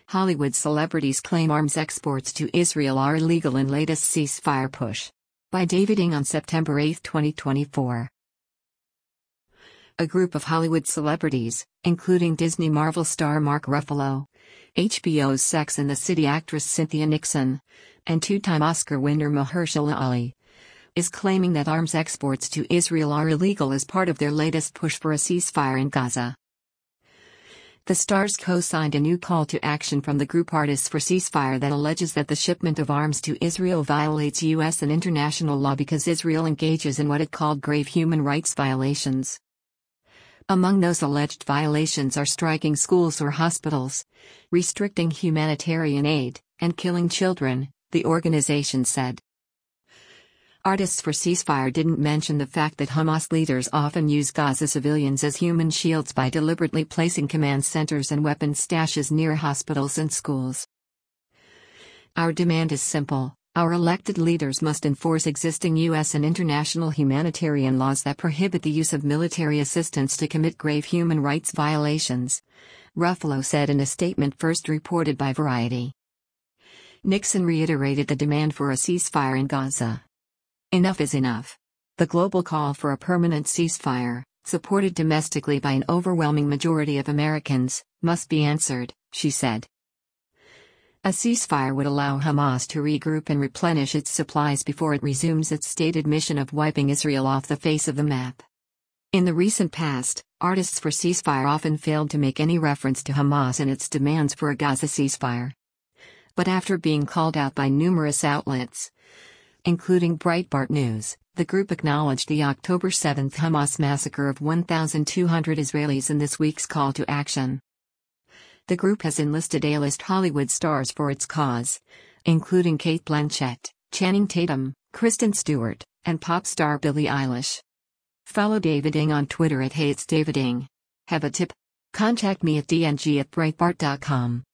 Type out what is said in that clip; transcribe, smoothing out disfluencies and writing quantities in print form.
Hollywood celebrities claim arms exports to Israel are illegal in latest ceasefire push. By David Ng on September 8, 2024. A group of Hollywood celebrities, including Disney Marvel star Mark Ruffalo, HBO's Sex and the City actress Cynthia Nixon, and two-time Oscar winner Mahershala Ali, is claiming that arms exports to Israel are illegal as part of their latest push for a ceasefire in Gaza. The stars co-signed a new call to action from the group Artists for Ceasefire that alleges that the shipment of arms to Israel violates U.S. and international law because Israel engages in what it called grave human rights violations. Among those alleged violations are striking schools or hospitals, restricting humanitarian aid, and killing children, the organization said. Artists for Ceasefire didn't mention the fact that Hamas leaders often use Gaza civilians as human shields by deliberately placing command centers and weapons stashes near hospitals and schools. Our demand is simple: our elected leaders must enforce existing U.S. and international humanitarian laws that prohibit the use of military assistance to commit grave human rights violations, Ruffalo said in a statement first reported by Variety. Nixon reiterated the demand for a ceasefire in Gaza. Enough is enough. The global call for a permanent ceasefire, supported domestically by an overwhelming majority of Americans, must be answered, she said. A ceasefire would allow Hamas to regroup and replenish its supplies before it resumes its stated mission of wiping Israel off the face of the map. In the recent past, Artists for Ceasefire often failed to make any reference to Hamas and its demands for a Gaza ceasefire. But after being called out by numerous outlets, including Breitbart News, the group acknowledged the October 7 Hamas massacre of 1,200 Israelis in this week's call to action. The group has enlisted A-list Hollywood stars for its cause, including Cate Blanchett, Channing Tatum, Kristen Stewart, and pop star Billie Eilish. Follow David Ng on Twitter @HatesDavidNg. Have a tip? Contact me at dng@breitbart.com.